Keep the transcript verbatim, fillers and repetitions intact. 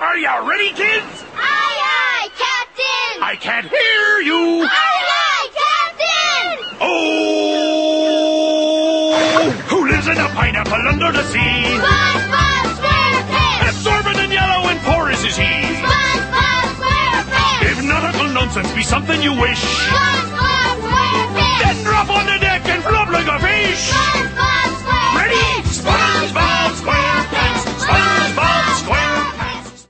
Are you ready, kids? Aye, aye, Captain! I can't hear you! Aye, aye, Captain! Oh! Who lives in a pineapple under the sea? SpongeBob SquarePants! Absorbent and yellow and porous is he. SpongeBob SquarePants! If nautical nonsense be something you wish, SpongeBob